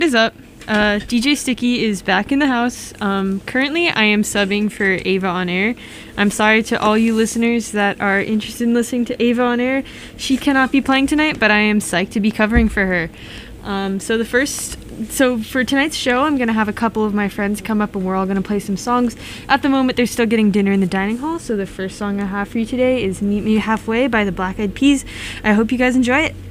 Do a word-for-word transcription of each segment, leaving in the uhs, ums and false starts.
What is up? Uh, D J Sticky is back in the house. Um, currently, I am subbing for Ava on Air. I'm sorry to all you listeners that are interested in listening to Ava on Air. She cannot be playing tonight, but I am psyched to be covering for her. Um, so the first, so for tonight's show, I'm gonna have a couple of my friends come up and we're all gonna play some songs. At the moment, they're still getting dinner in the dining hall. So the first song I have for you today is "Meet Me Halfway" by the Black Eyed Peas. I hope you guys enjoy it.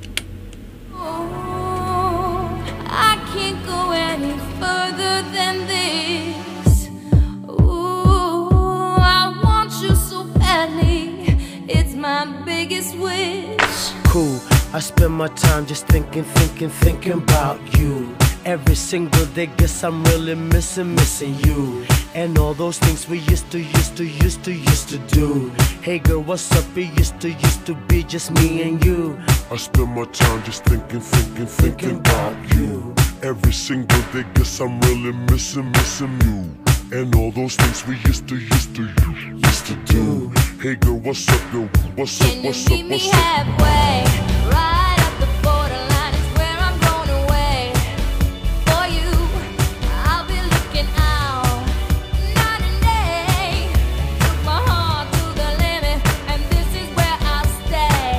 Than this. Ooh, I want you so badly. It's my biggest wish. Cool, I spend my time just thinking, thinking, thinking about you. Every single day, guess I'm really missing, missing you. And all those things we used to, used to, used to, used to do. Hey girl, what's up? It used to, used to be just me and you. I spend my time just thinking, thinking, thinking about you. Every single day, guess I'm really missing, missing you. And all those things we used to, used to, used to do. Hey girl, what's up, yo? What's up, what's up, what's up? Can you meet me halfway? Right at the borderline is where I'm going away. For you, I'll be looking out night and day. Took my heart to the limit, and this is where I'll stay.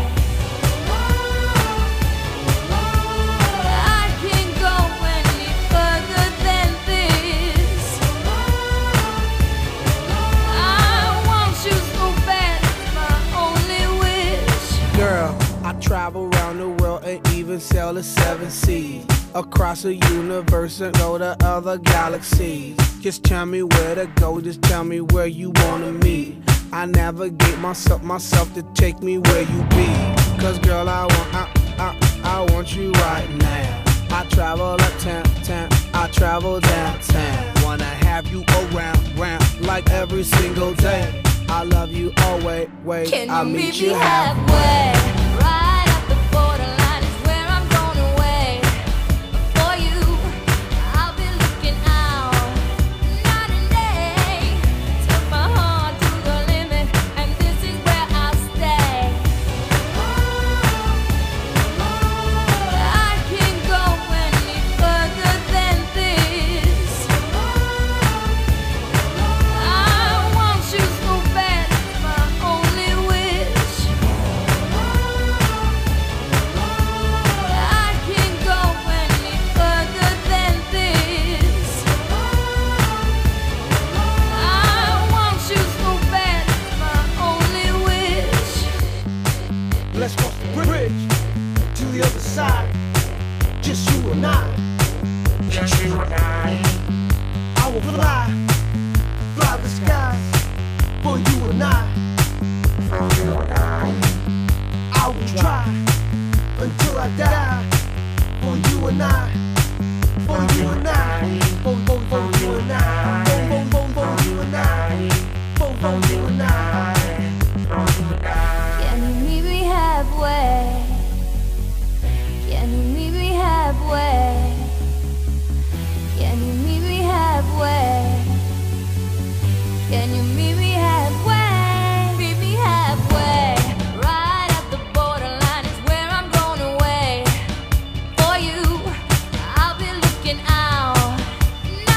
I can't go any further than this. I want you so bad, it's my only wish. Girl, I travel around the world and even sail the seven seas. Across the universe and go to other galaxies. Just tell me where to go, just tell me where you wanna meet. I navigate myself, myself to take me where you be. Cause girl, I want, I, I, I want you right now. I travel uptown, town, I travel downtown. Wanna have you around, round, like every single day. I love you always, wait, Can I'll you meet meet you me halfway. halfway? Right at the borderline is where I'm going away. For you, I'll be looking out night and day. Took my heart to the limit, and this is where I'll stay. I can't go any further than this. I want you so bad, it's my only wish. I can't go any further than this. I want you so bad, it's my only wish. Let's cross the bridge to the other side. Just you and I. Just you and I. I will fly, fly the skies for you and I. For you and I. I will try until I die for you and I. For you and I. For, for, for you and I. For, for, for, for you and I. For, for you and I. Can you meet me halfway? Can you meet me halfway? Can you meet me halfway? Can you meet me halfway? Meet me halfway. Right at the borderline is where I'm going away. For you, I'll be looking out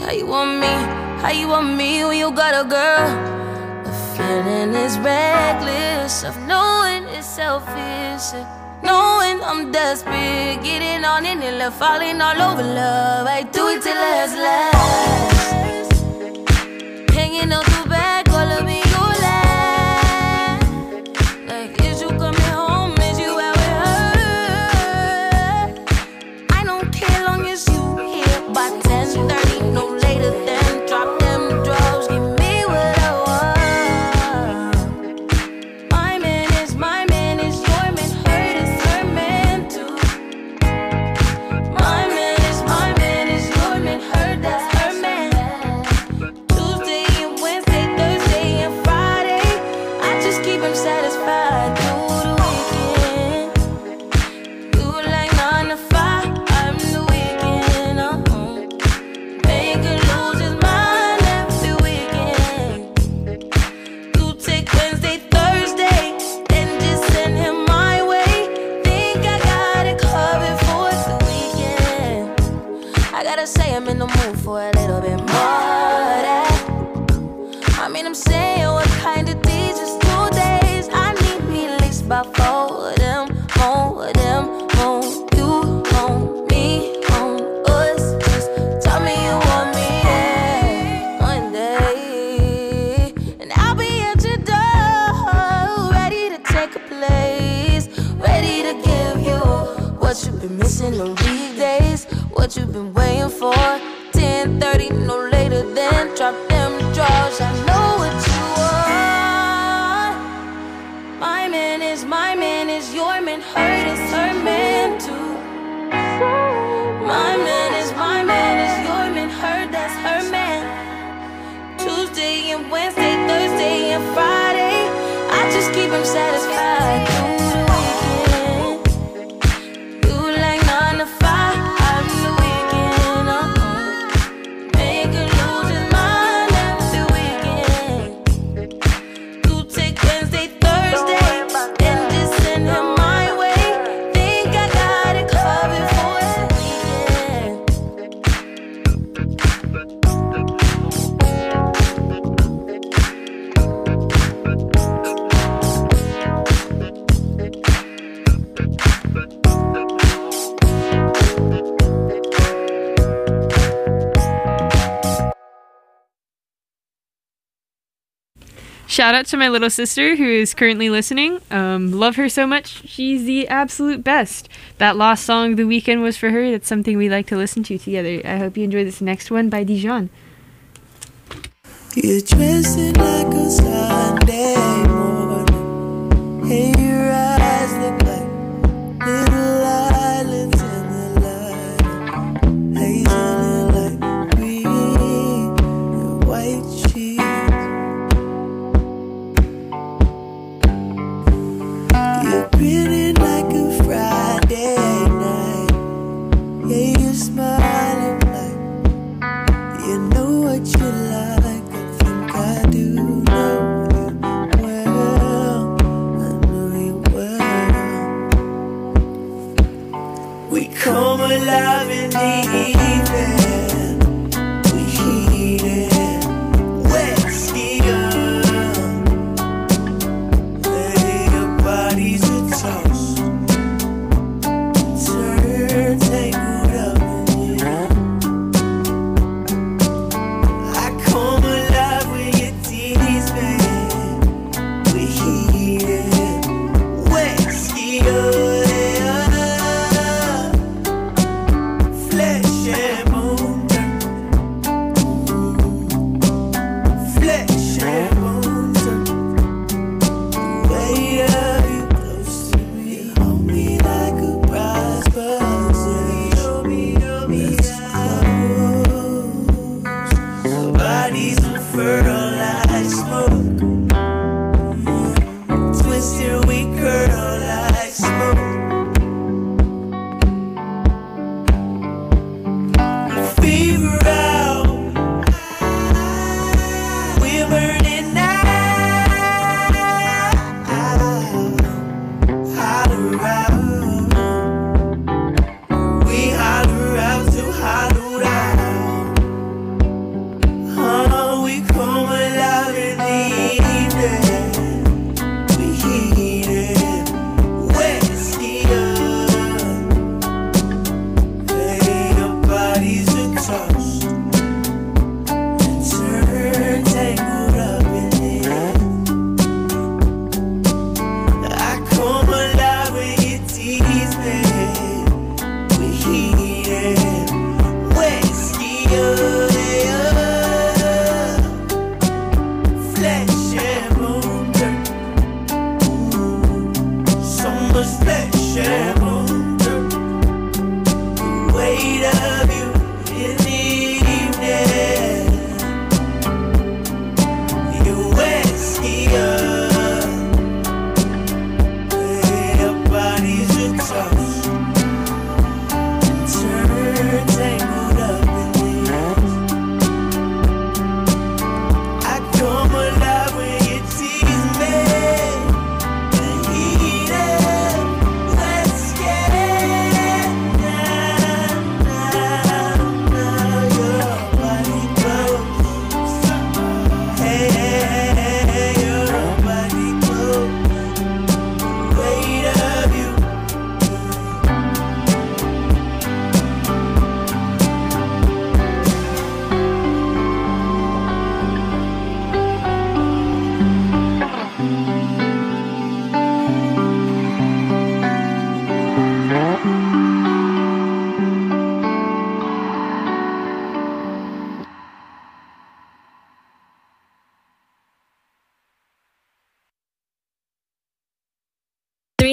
How you want me? How you want me when you got a girl? The feeling is reckless of knowing it's selfish, knowing I'm desperate, getting on in and left, falling all over love. I do it till last, last. Hanging out the back, all of me, you laugh. Like, is you coming home? Is you out with her? I don't care long as you here by ten thirty, no later than drop them drugs, give me what I want. My man is my man, is your man, hurt is her man too. My man is my man, is your man, hurt that's her man. Tuesday and Wednesday, Thursday and Friday, I just keep him satisfied through the weekend. You like nine to five, I'm the weekend. Uh-huh. Make her lose his mind every weekend. You take Wednesday, Thursday, then just send him my way. Think I got it covered for the weekend. I gotta say I'm in the mood for a little bit more of that. I mean, I'm saying what kind of days, just two days. I need me at least about four of them, more of them, more you, more me, more us. Just tell me you want me, yeah, one day, and I'll be at your door, ready to take a place, ready to give you what you've been missing on weekdays, what you've been waiting for. ten thirty, no later than drop them drawers. I know what you want. My man is my man, is your man, hurt is her man too. My man is my man, is your man, hurt that's her man. Tuesday and Wednesday, Thursday and Friday, I just keep him satisfied through the weekend. You like nine to five, I'm the weekend. Uh-huh. Make her lose his mind every weekend. You take Wednesday, Thursday, then just send him my way. Think I got it covered for the weekend. Shout out to my little sister who is currently listening. Um, love her so much. She's the absolute best. That last song, The Weekend, was for her. That's something we like to listen to together. I hope you enjoy this next one by Dijon. You're dressing like a Sunday morning, and your eyes look like little islands in the light, hazel and like green and white sheets. You're grinning like a Friday night, yeah, you're smiling like you know what you like. I do know you well, I know you well. We come alive in the evening, we heat it, wet skin. Lay your bodies a toast, turn tangled up in you. I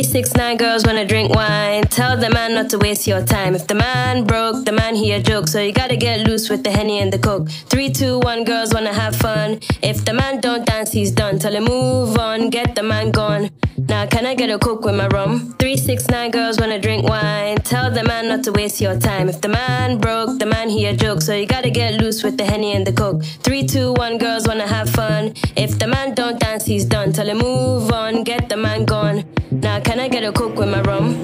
Three, six, nine girls wanna drink wine. Tell the man not to waste your time. If the man broke, the man he a joke. So you gotta get loose with the Henny and the Coke. Three, two, one, girls wanna have fun. If the man don't dance, he's done. Tell him move on, get the man gone. Now can I get a Coke with my rum? Three, six, nine girls wanna drink wine. Tell the man not to waste your time. If the man broke, the man he a joke. So you gotta get loose with the Henny and the Coke. Three, two, one, girls wanna have fun. If the man don't dance, he's done. Tell him move on, get the man gone. Now can I get a Coke with my rum?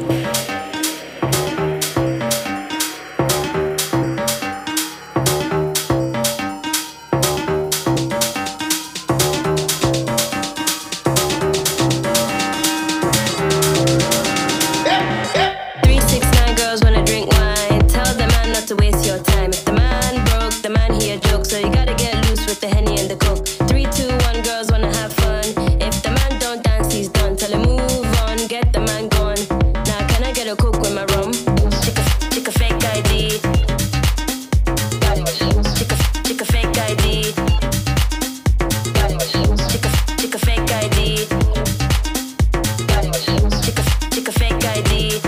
Three, six, nine girls wanna drink wine. Tell the man not to waste your time. If the man broke, the man he a joke. So you gotta get loose with the Henny and the Coke. Three, two, one, girls wanna have fun. If the man don't dance, he's done. Tell him move on, get the man gone. Now can I get a Coke with my rum? Chick a, chick a fake I D. Got it. Chick a, chick a fake I D. Got it. Chick a, chick a fake I D. Got it. Chick a, chick a fake I D.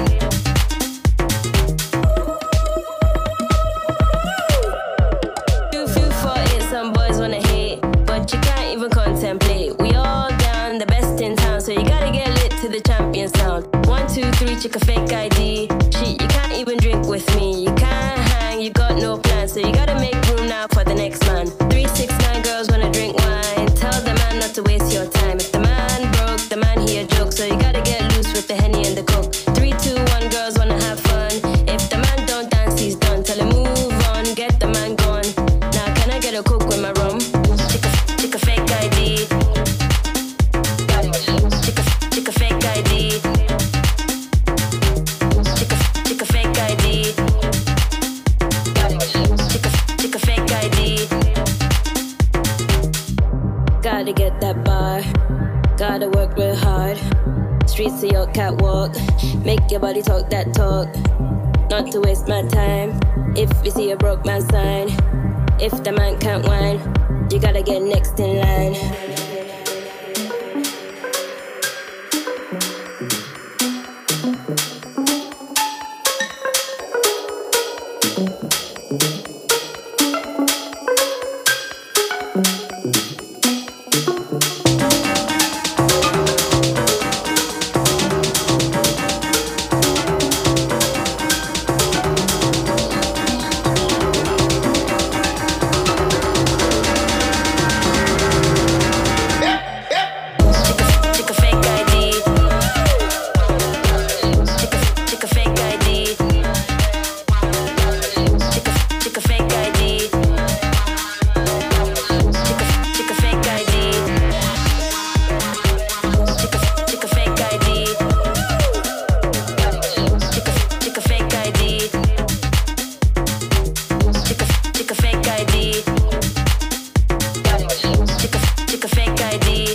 Two, few for it, some boys wanna hate, but you can't even contemplate. We all down, the best in town, so you gotta get lit to the champion sound. One, two, three, check a fake I D. Shit, you can't even drink with me. You can't hang, you got no plan, so you gotta make room now for the next man. Three, six, nine girls wanna drink wine. Tell the man not to waste your time. If the man broke, the man he a joke, so you gotta get loose with the Henny and the Coke. Three, two, one, girls wanna have fun. If the man don't dance, he's done. Tell him move on, get the man gone. Now can I get a Coke with my rum? Chick a, chick a fake I D. Got it. Chick a, chick a fake I D. Chick a, chick a fake I D. Got it. Chick a, chick a fake I D. Gotta get that bar. Gotta work real hard. Streets of your catwalk. Make your body talk that talk. Not to waste my time. If you see a broke man sign. If the man can't whine, you gotta get next in line. Chick a fake I D. Chick a, chick a fake I D. Chick a, chick a fake I D. Chick a, chick a fake I D. Chick a, chick a fake I D. Chick a, chick a fake I D. Chick a, chick a fake I D. Chick a, chick a fake I D.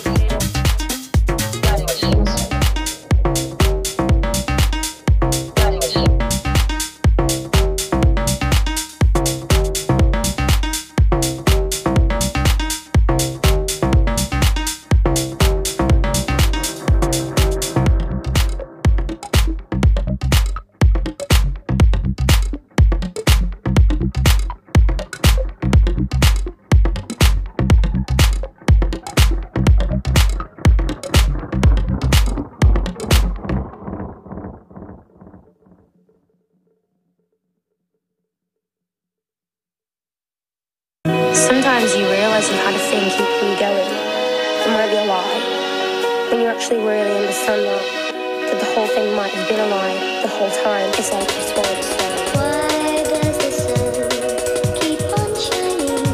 Sometimes you realize you had a thing keeping you going. It might be a lie. When you're actually really understand that, that the whole thing might have been a lie the whole time. It's like it's all just Why does the sun keep on shining?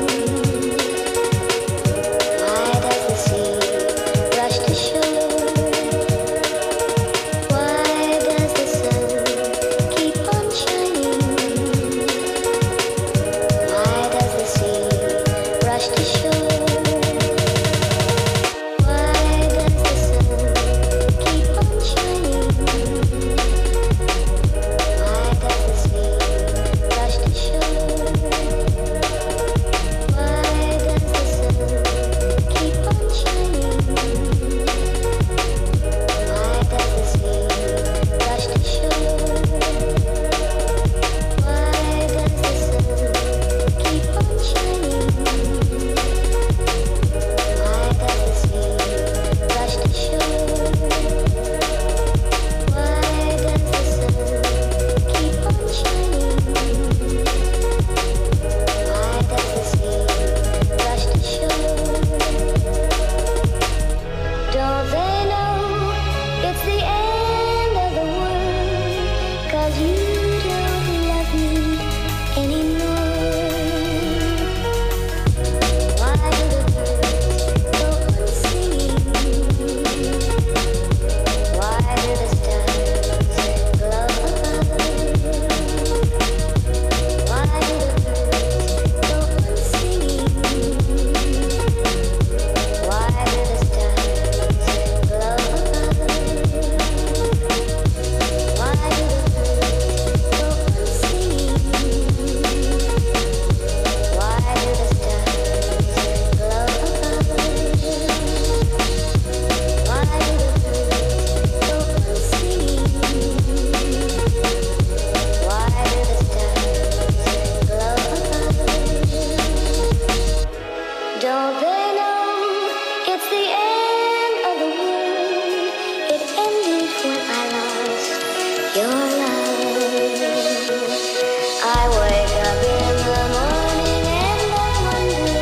Why does the sea rush to shore? Why does the sun keep on shining? Why does the sea rush to shore? Why does the sun keep on shining? Why does the Don't they know it's the end of the world? It ended when I lost your love. I wake up in the morning and I wonder.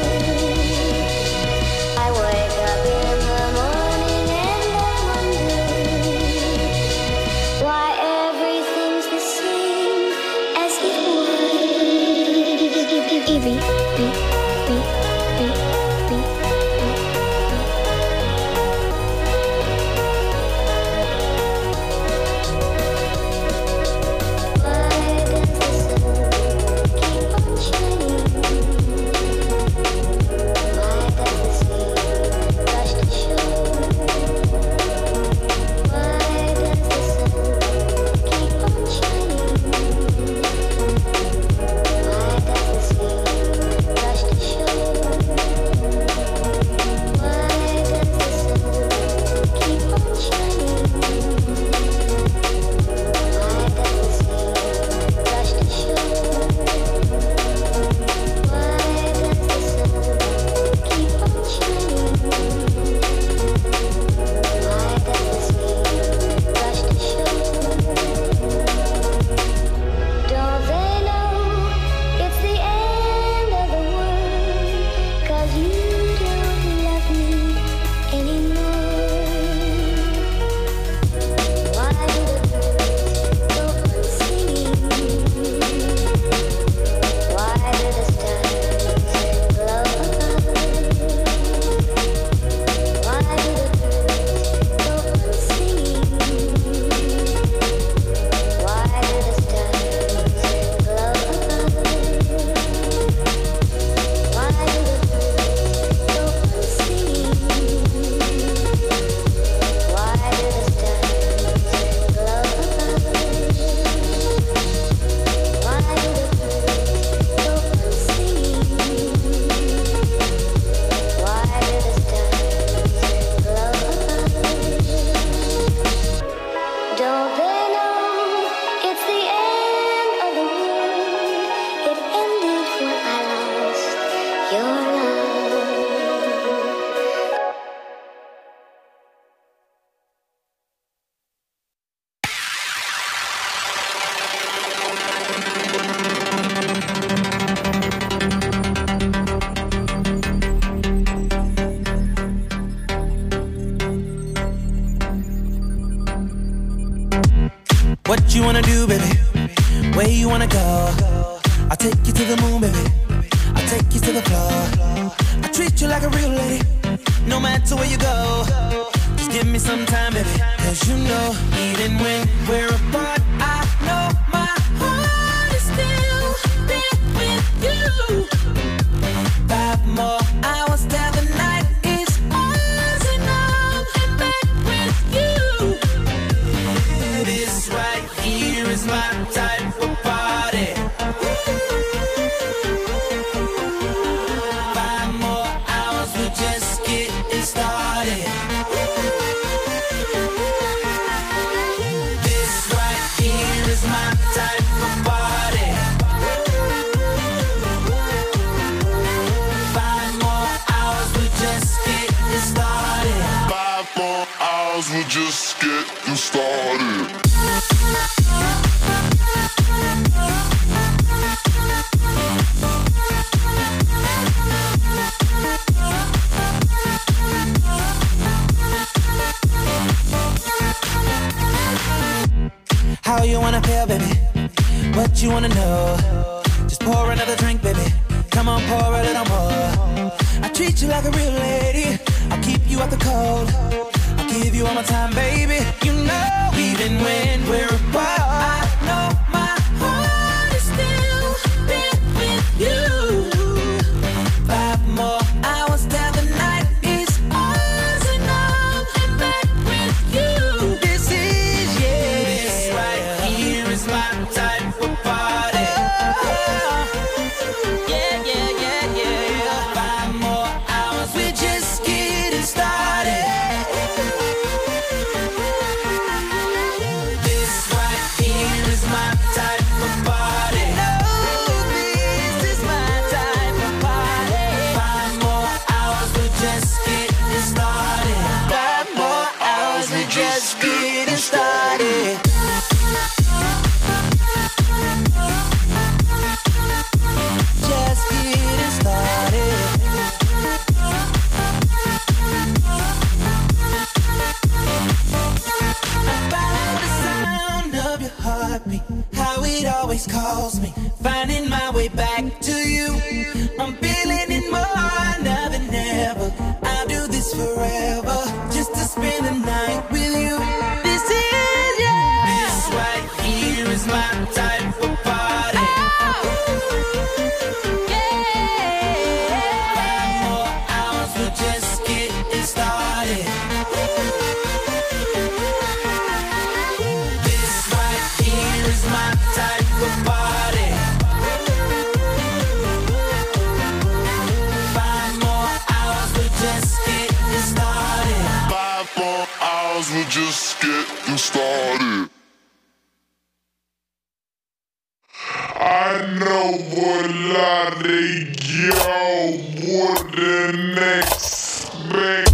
I wake up in the morning and I wonder why everything's the same as it was. Evie, beep, beep, beep, beep. Don't they know it's the end of the world? 'Cause you don't love me anymore. Why do the birds go on singing? Why do the stars glow above? Why do the birds go on singing? Why do the stars glow above? Why do the birds go on singing? Why do the stars glow above? Why do the birds go on singing? Why do the stars glow above? Don't they know it's the end of the world? It ended when I lost your love. What you wanna do, baby? Where you wanna go? I'll take you to the moon, baby. I'll take you to the floor. I treat you like a real lady, no matter where you go. Just give me some time, baby. 'Cause you know, even when we're apart, I know my heart is still there with you. Five more hours till the night is ours, and I'm back with you. This right here is my type of party. Five more hours, we're just getting started. This right here is my type of party. Five more hours, we're just getting started. Five more hours, we're just getting started. How you wanna feel, baby? What you wanna know? Just pour another drink, baby. Come on, pour a little more. I treat you like a real lady. I'll keep you out the cold. I'll give you all my time, baby. You know, even when we're apart, I know my heart is still there with you. Five more hours till the night is ours, and I'm back with you. This is, yeah. This right here is my type of party. Yeah, yeah, yeah, yeah. Five more hours, we're just getting started. This right just getting started. I know what a lot of y'all wouldn't expect.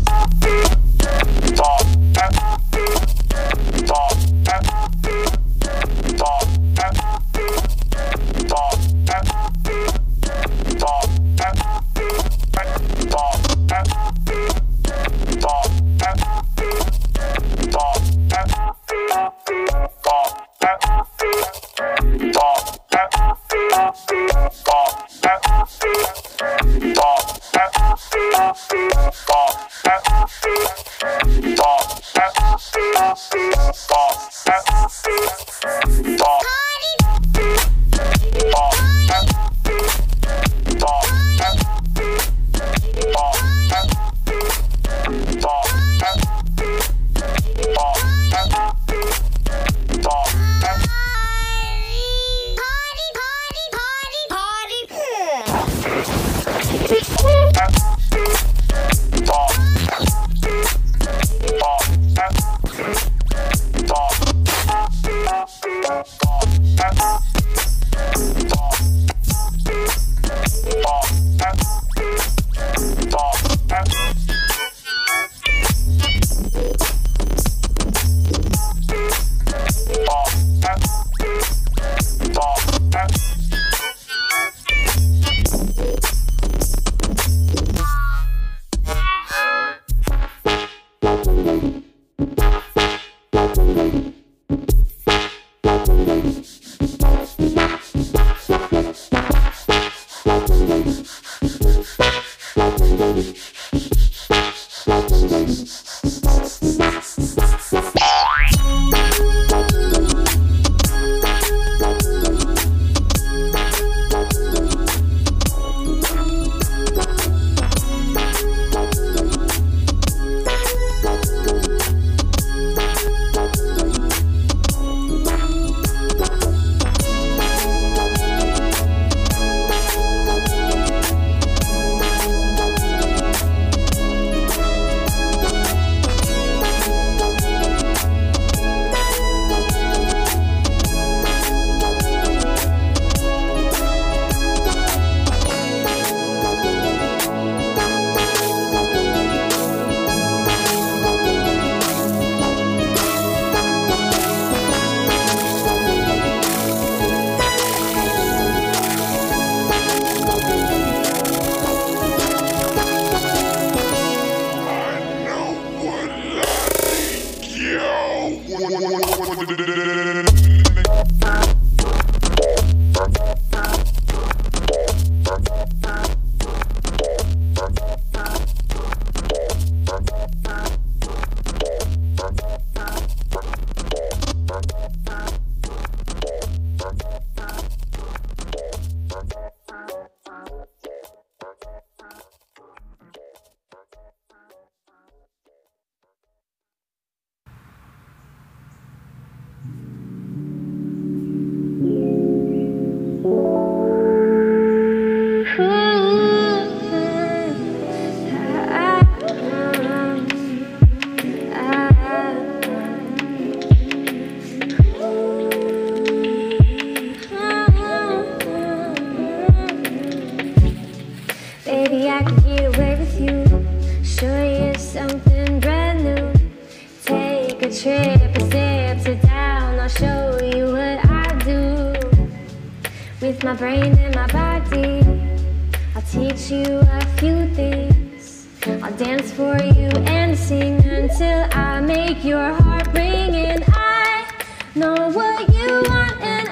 My brain and my body, I'll teach you a few things. I'll dance for you and sing until I make your heart ring. And I know what you want, and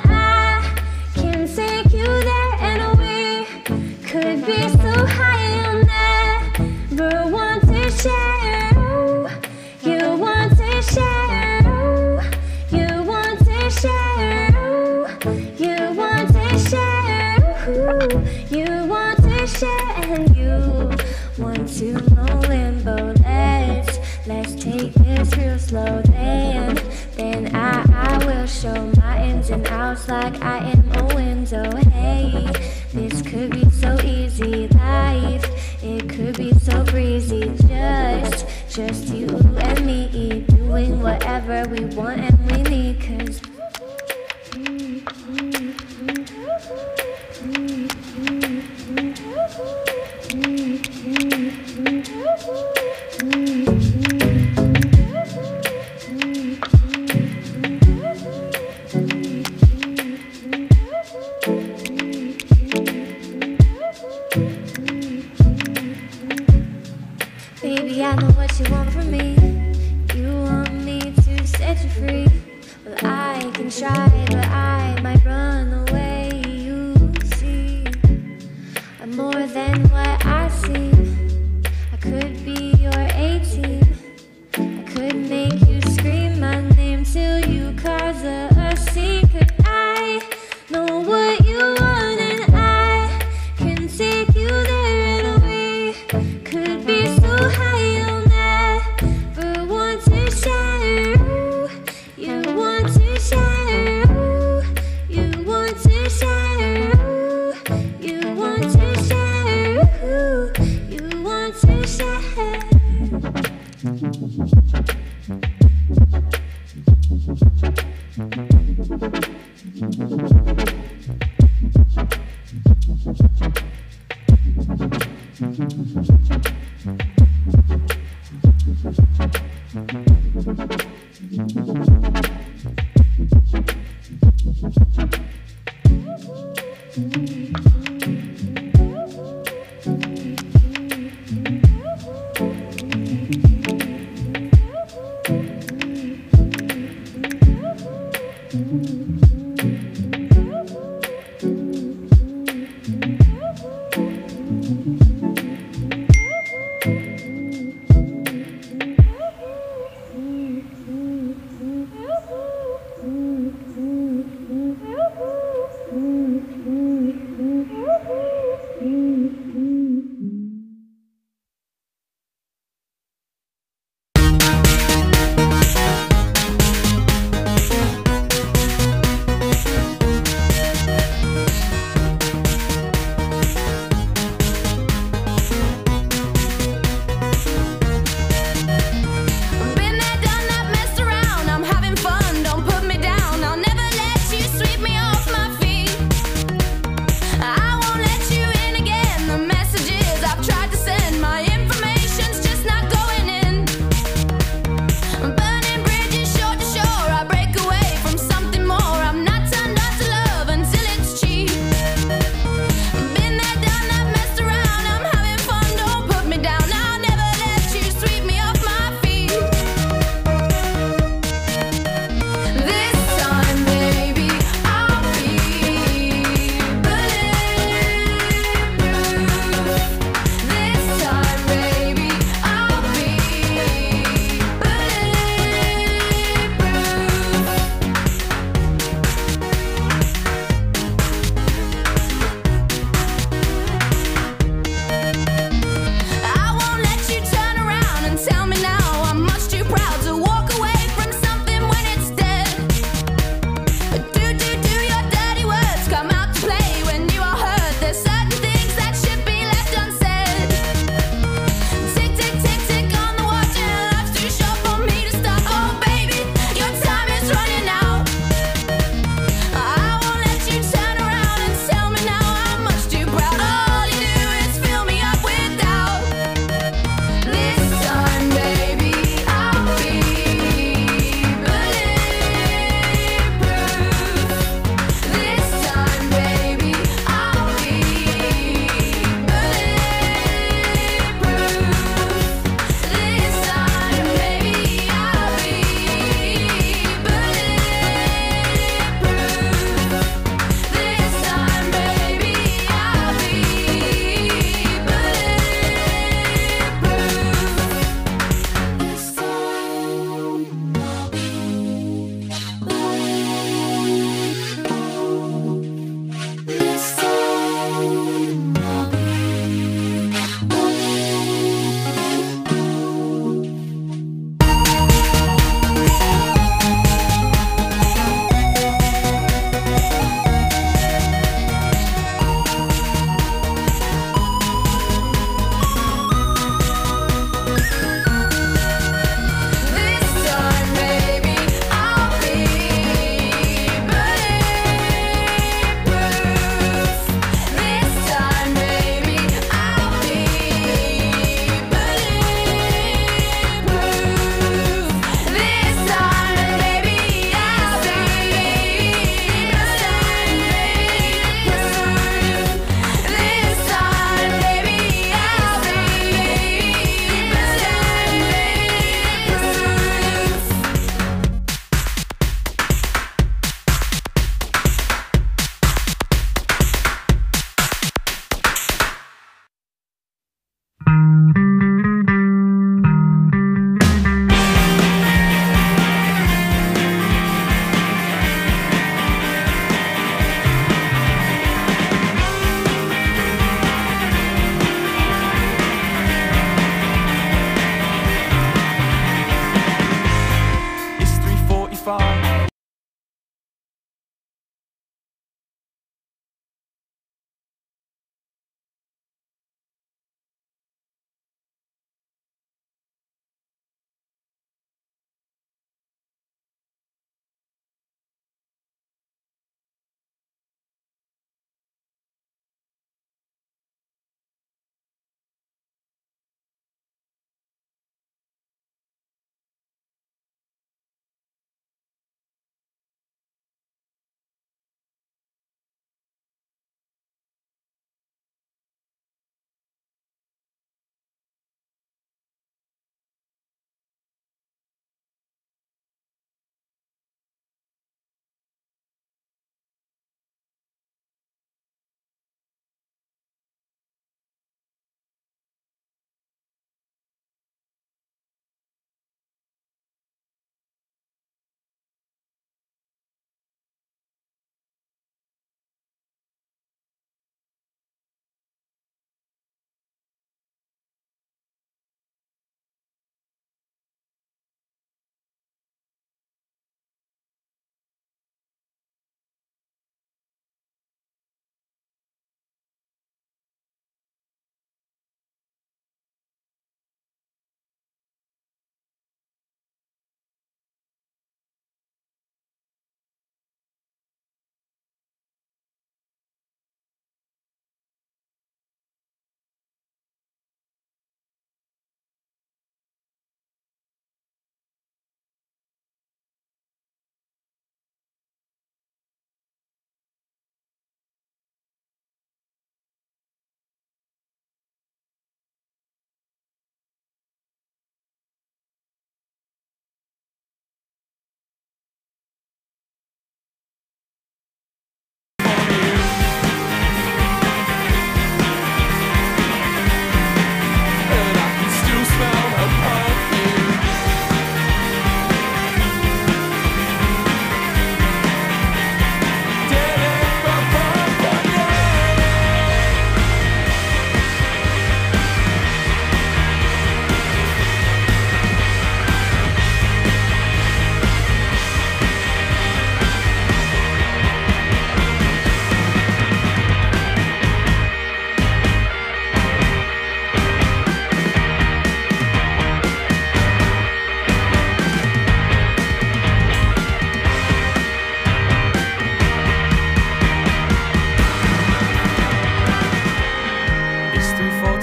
I can take you there. And we could be so high you'll never want to share. Oh, you want to share. Oh, you want to share. Oh, you want to share. You want to share, and you want to know limbo. Let's let's take this real slow. Then then I I will show my ins and outs like I am a window. Hey, this could be so easy. Life, it could be so breezy. Just just you and me doing where we want and we need, 'cause baby, I know what you want from me. You want me to set you free. Well, I can try, but I might run away. You see, I'm more than what I seem. I could be your eighteen. I could make you scream my name till you cause a, a scene. 'Cause I know what you want and I can take you there, and we could be so high you'll never want to share. Ooh, you want to share. Ooh, you want to share. Ooh, you want to share. Ooh, you want to share.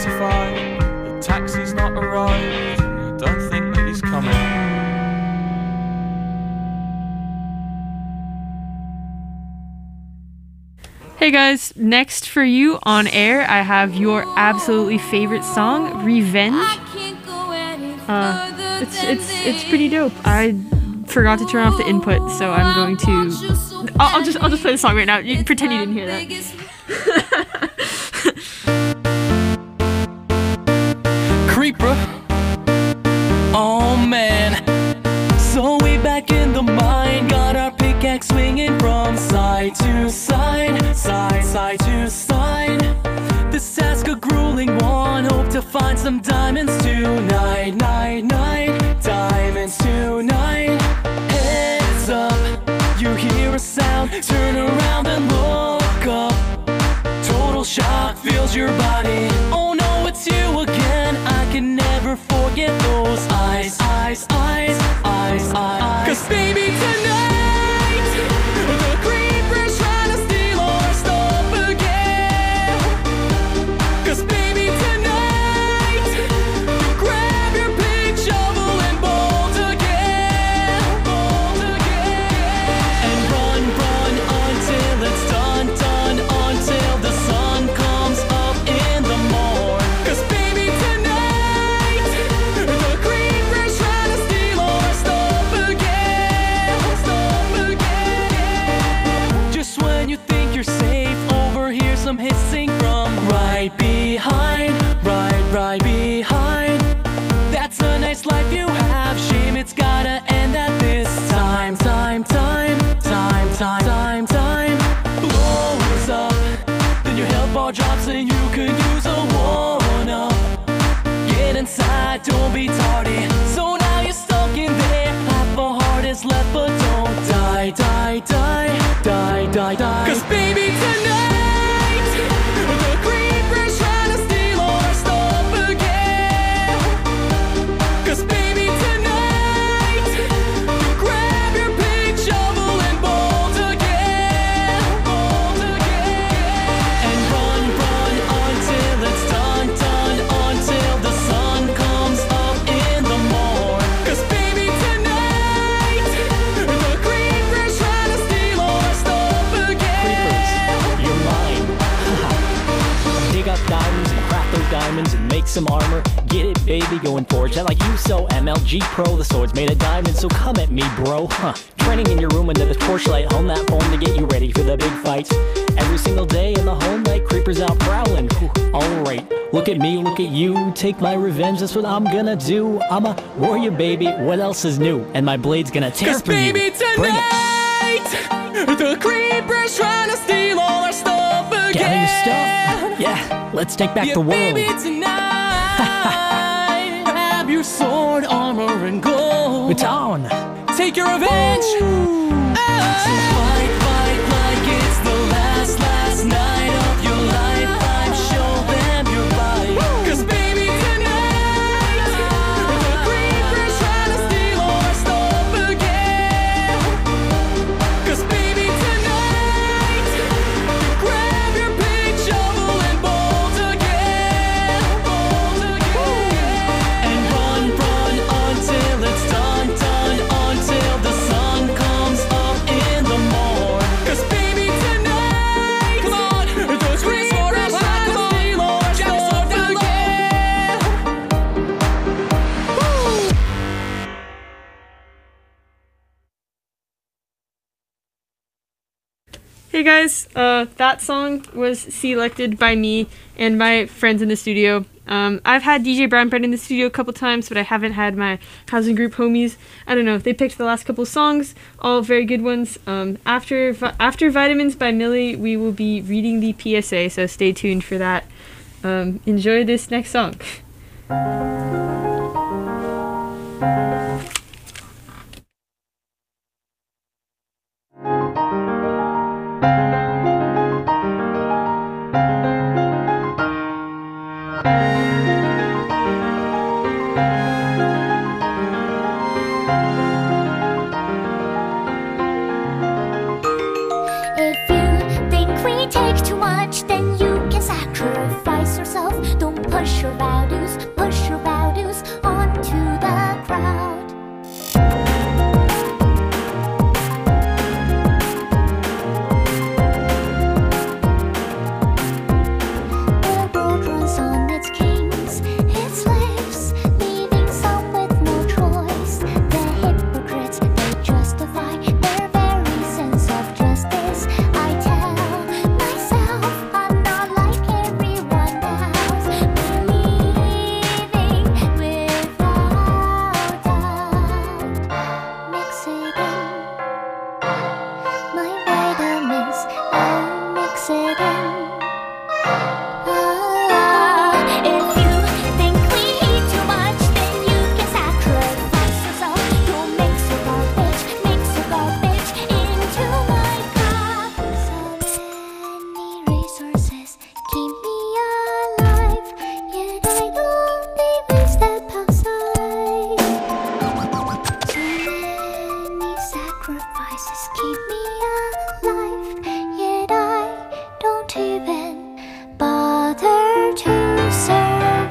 thirty-five. The taxi's not arrived. I don't think that he's coming. Hey guys, next for you on air, I have your absolutely favorite song, Revenge. Uh, it's it's it's pretty dope. I forgot to turn off the input, so I'm going to. I'll, I'll just I'll just play the song right now. You pretend you didn't hear that. Creeper. Oh man. So we back in the mine, got our pickaxe swinging from side to side, side, side to side. This task a grueling one, hope to find some diamonds tonight, night, night, diamonds tonight. Heads up, you hear a sound, turn around and look up. Total shock fills your body. Oh no, it's you again. I can never forget those eyes, eyes, eyes, eyes, eyes. Cause baby tonight, the creeper's trying to steal our stuff again. Cause baby tonight, you grab your big shovel and bolt again, bolt again. And run, run until it's done, done, until the sun comes up in the morn. Cause baby tonight, the creeper's trying to steal our stuff again, stuff again. Just when you think you're safe, overhear some hissing from right behind, right, right behind. That's a nice life you have, shame it's gotta end at this time, time, time, time, time, time, time. Blows up, then your health bar drops and you could use a one-up. Get inside, don't be tardy. So now you're stuck in there, half a heart is left, but don't die, die, die, die, die, die. Cause baby tonight, the creeper's trying to steal our stuff again. Cause baby tonight, you grab your big shovel and bolt again, bolt again. And run, run until it's done, done, until the sun comes up in the morn. Cause baby tonight, the creeper's trying to steal our stuff again. You're mine. Dig up diamonds and craft those diamonds and make some armor. Get it, baby, go and forge that like you so M L G Pro. The sword's made of diamonds, so come at me, bro. Huh. Training in your room under the torchlight, hone that phone to get you ready for the big fight. Every single day in the whole night, creepers out prowling. Alright, look at me, look at you. Take my revenge, that's what I'm gonna do. I'm a warrior, baby, what else is new? And my blade's gonna tear Cause through you. baby Bring it. tonight, the creeper's trying to steal all our stuff again. Gather your stuff. Yeah, let's take back Yeah, the world. baby tonight, grab your sword, armor, and gold. It's on. Take your revenge. Oh. So fight, fight like it's the last, last night of your lifetime. Show them your fight. Cause baby tonight, the creeper's trying to steal our stuff again. Cause baby tonight, you grab your big shovel and bolt again, bolt again. And run, run until it's done, done, until the sun comes up in the morn. Cause baby tonight, come on, the creeper's trying to steal our stuff again. Woo! Hey guys, uh, that song was selected by me and my friends in the studio. Um, I've had D J Brown Bread in the studio a couple times, but I haven't had my housing group homies. I don't know. They picked the last couple songs, all very good ones. Um, after Vi- after Vitamins by Millie, we will be reading the P S A, so stay tuned for that. Um, enjoy this next song. If you think we take too much, then you can sacrifice yourself. Don't push your values, push your values onto the crowd. The road runs on its kings, its slaves, leaving some with no choice. The hypocrites, they justify their very sense of justice. I tell myself I'm not like everyone else, believing without doubt. Mix it in, my vitamins, I'll mix it in. Ah, if you think we eat too much, then you can sacrifice yourself. Don't mix your garbage, mix your garbage into my cup. So many resources keep me alive, yet I don't even step outside. So many sacrifices keep me alive, yet I don't even bother to survive.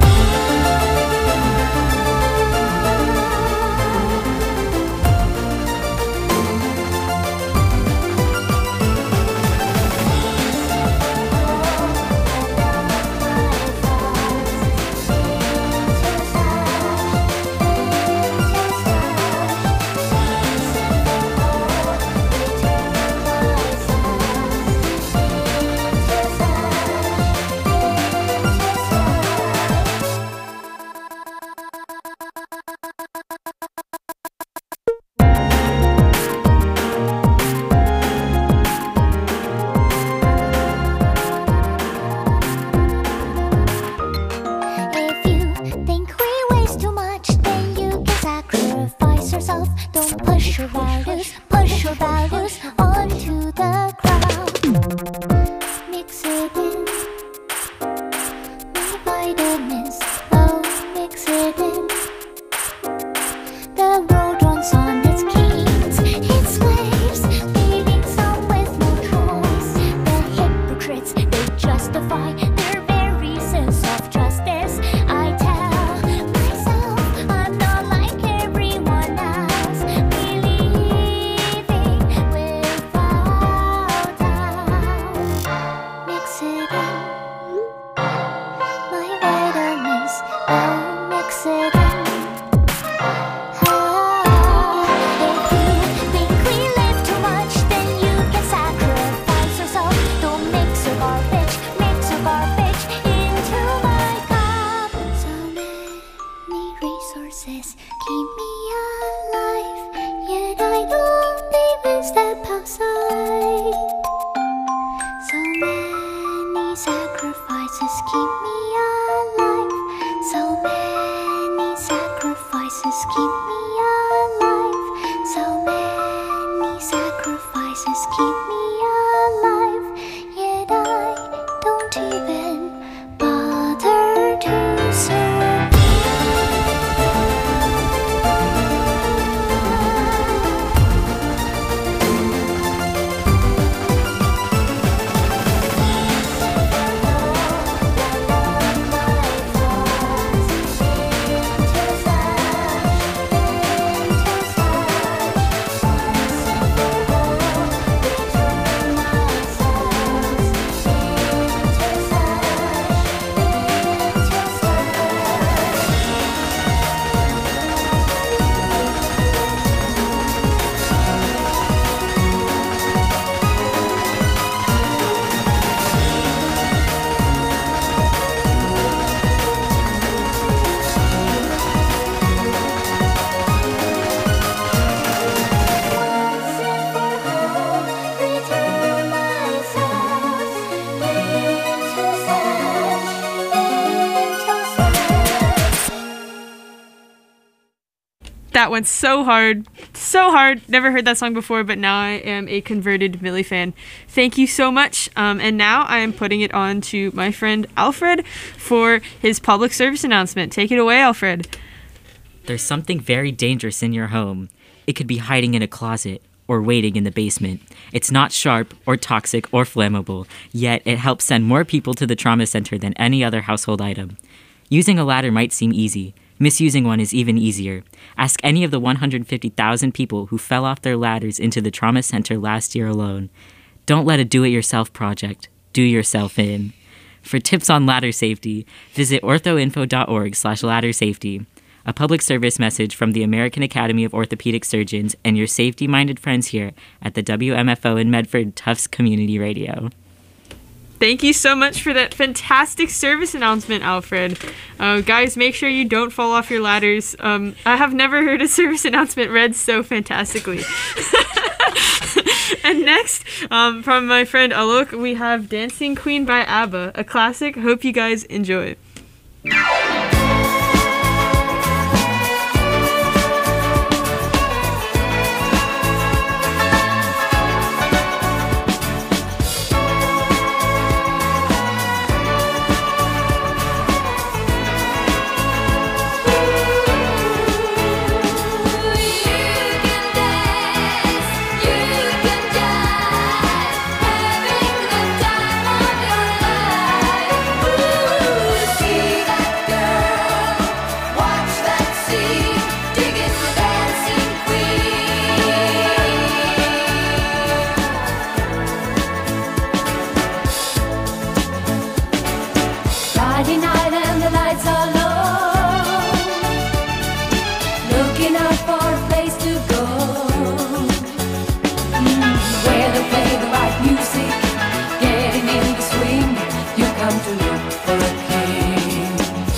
If you think we waste too much, then you can sacrifice yourself. Don't push your values, push your values onto the crowd. Mix it in, my vitamins, oh, mix it in. The road runs on its kings, its slaves, leaving some with no choice. The hypocrites, they justify their very sense of justice. I tell myself I'm not like everyone else, believing without doubt. Mix it in, my vitamins, oh, mix it in. If you think we live too much, then you can sacrifice yourself. Don't mix your garbage, mix your garbage into my cup. So many resources keep me alive, yet I don't even step outside. So many sacrifices keep me alive. So many sacrifices keep me alive. So many sacrifices keep me alive, yet I don't even bother to survive. That went so hard, so hard. Never heard that song before, but now I am a converted Millie fan. Thank you so much. Um, and now I am putting it on to my friend Alfred for his public service announcement. Take it away, Alfred. There's something very dangerous in your home. It could be hiding in a closet or waiting in the basement. It's not sharp or toxic or flammable, yet it helps send more people to the trauma center than any other household item. Using a ladder might seem easy. Misusing one is even easier. Ask any of the one hundred fifty thousand people who fell off their ladders into the trauma center last year alone. Don't let a do-it-yourself project do yourself in. For tips on ladder safety, visit orthoinfo.org slash ladder safety. A public service message from the American Academy of Orthopedic Surgeons and your safety-minded friends here at the W M F O in Medford Tufts Community Radio. Thank you so much for that fantastic service announcement, Alfred. Uh, guys, make sure you don't fall off your ladders. Um, I have never heard a service announcement read so fantastically. And next, um, from my friend Alok, we have Dancing Queen by ABBA, a classic. Hope you guys enjoy. Friday night and the lights are low, looking out for a place to go, mm, where they play the right music, getting in the swing. You come to look for a king.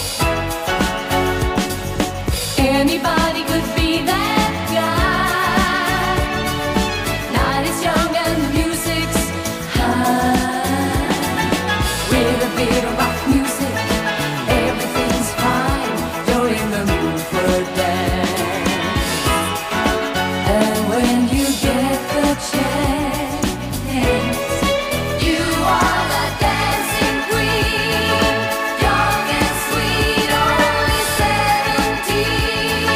Anybody could be that guy. Night is young and the music's high, with a bit of rock music. Everything's fine, you're in the mood for a dance. And when you get the chance, you are the dancing queen, young and sweet, only seventeen.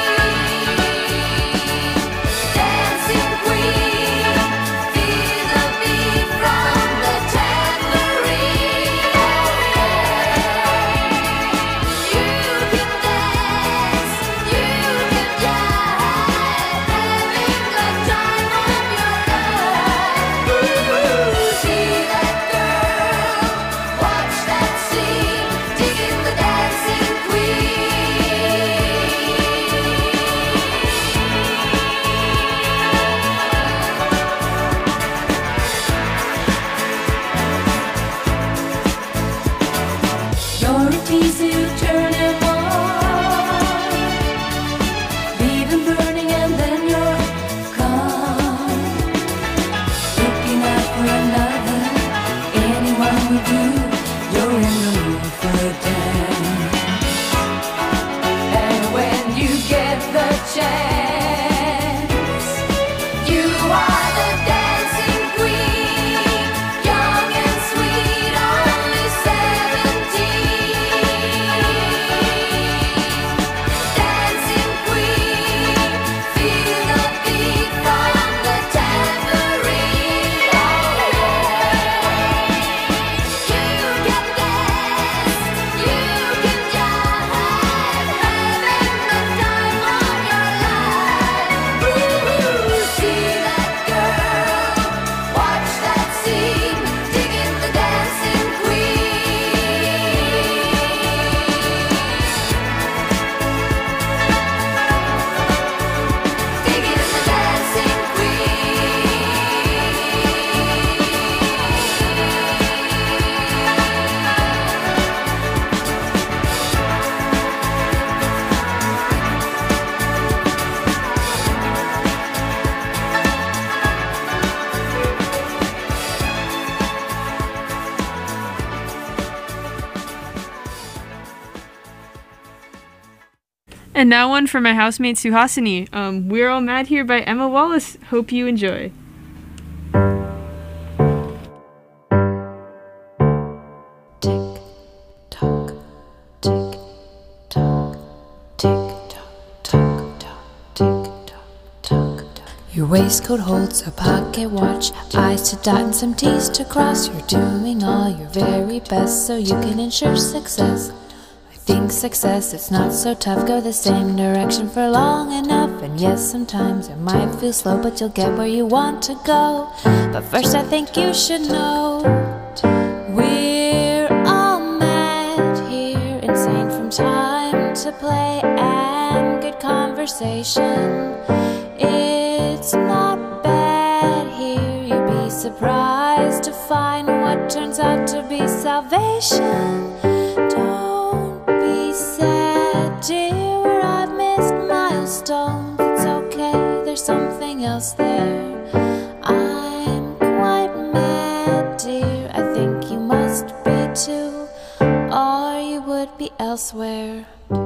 Dancing queen, feel the beat from the tambourine. You can dance, you can jive, having the time of your life. Ooh, see that girl, watch that scene, digging the dancing queen. You're a teaser, you turn him on, leave him burning and then you're gone. Looking out for another, anyone will do. You're in the mood for a dance. And when you get the chance, you are the dancing queen, young and sweet, only seventeen. Dancing queen, feel the beat from the tambourine. You can dance, you can jive, having the time of your life. Ooh, see that girl, watch that scene, digging the dancing queen. Digging the dancing And now one for my housemate Suhasini. Um, We're All Mad Here by Emma Wallace. Hope you enjoy. Your waistcoat holds a pocket watch, I's to dot and some T's to cross. You're doing all your very best so you can ensure success. I think success, it's not so tough. Go the same direction for long enough. And yes, sometimes it might feel slow, but you'll get where you want to go. But first I think you should know we're all mad here, insane from time to play and good conversation. It's not bad here, you'd be surprised to find what turns out to be salvation. Don't be sad, dear, where I've missed milestones. It's okay, there's something else there. I'm quite mad, dear, I think you must be too, or you would be elsewhere.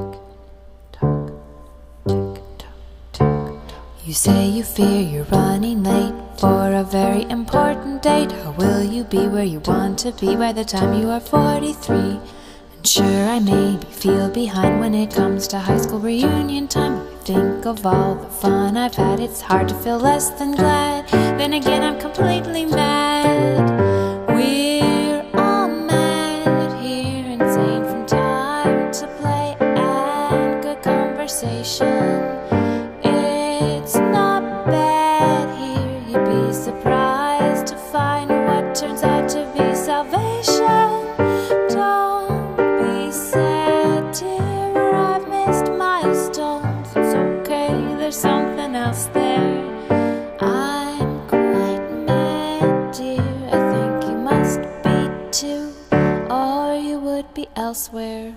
You say you fear you're running late for a very important date. How will you be where you want to be by the time you are forty-three? And sure, I maybe feel behind when it comes to high school reunion time. When you think of all the fun I've had, it's hard to feel less than glad. Then again, I'm completely mad. We're all mad here, insane from time to play and good conversation. It's not bad here, you'd be surprised to find what turns out to be salvation. Don't be sad, dear, I've missed milestones. It's okay, there's something else there. I'm quite mad, dear, I think you must be too, or you would be elsewhere.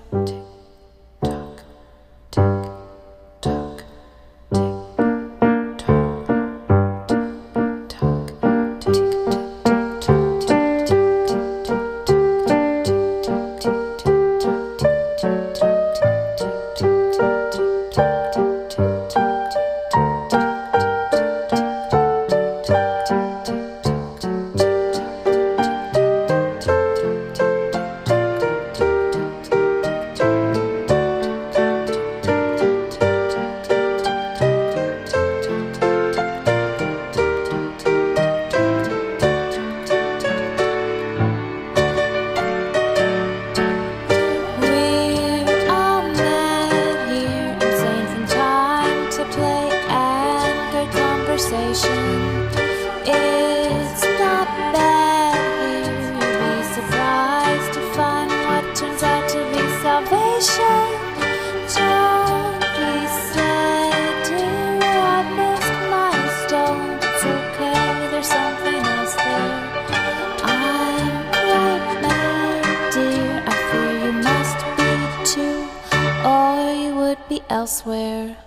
Elsewhere.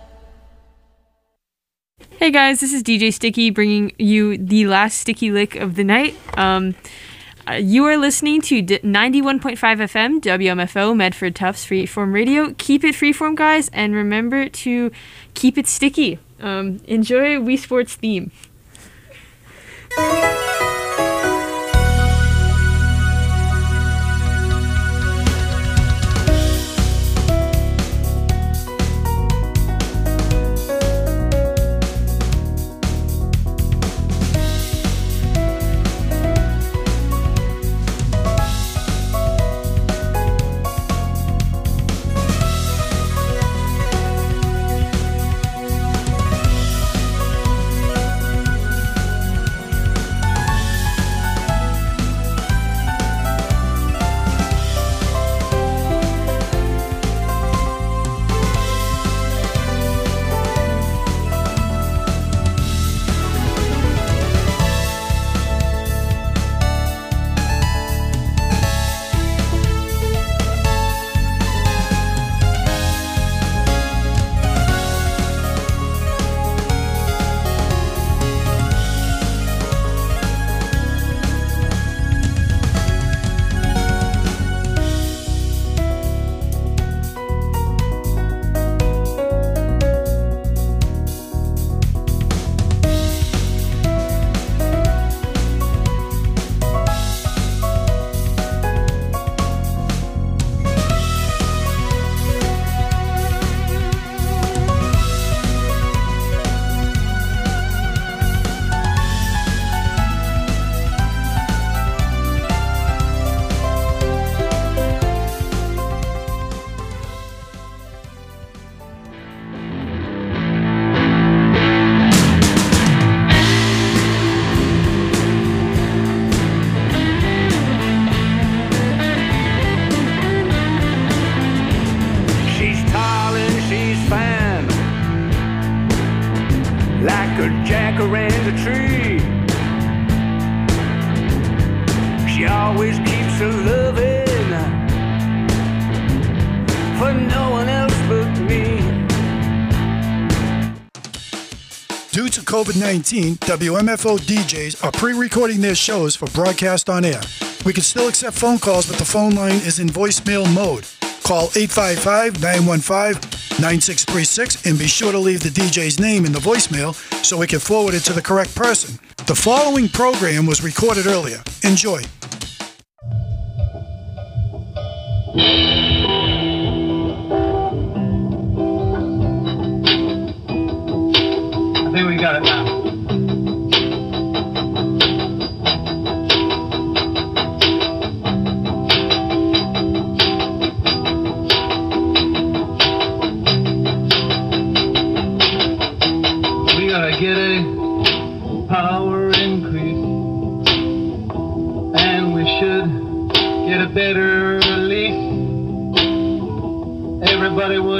Hey guys, this is D J Sticky bringing you the last sticky lick of the night. Um, uh, you are listening to D- ninety-one point five F M, W M F O, Medford Tufts Freeform Radio. Keep it freeform, guys, and remember to keep it sticky. Um, enjoy Wii Sports theme. a jacaranda tree. She always keeps her loving for no one else but me. Due to COVID nineteen, W M F O D Js are pre-recording their shows for broadcast on air. We can still accept phone calls, but the phone line is in voicemail mode. Call eight five five, nine one five, nine six three six and be sure to leave the D J's name in the voicemail so we can forward it to the correct person. The following program was recorded earlier. Enjoy. I think we got it now. We gotta get a power increase, and we should get a better lease. Everybody would